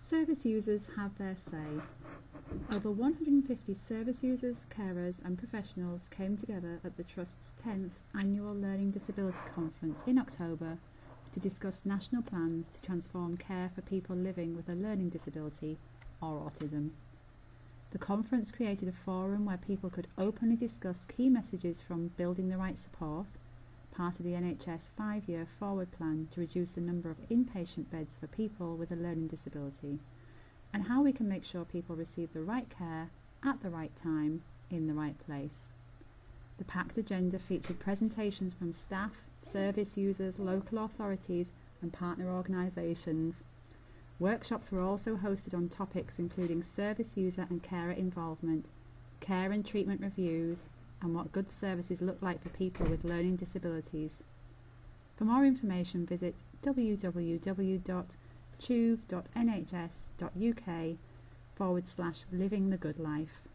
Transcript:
Service users have their say. Over 150 service users, carers and professionals came together at the Trust's 10th Annual Learning Disability Conference in October to discuss national plans to transform care for people living with a learning disability or autism. The conference created a forum where people could openly discuss key messages from Building the Right Support, part of the NHS 5-year forward plan to reduce the number of inpatient beds for people with a learning disability, and how we can make sure people receive the right care at the right time in the right place. The packed agenda featured presentations from staff, service users, local authorities and partner organisations. Workshops were also hosted on topics including service user and carer involvement, care and treatment reviews, and what good services look like for people with learning disabilities. For more information, visit www.chuve.nhs.uk/living the good life.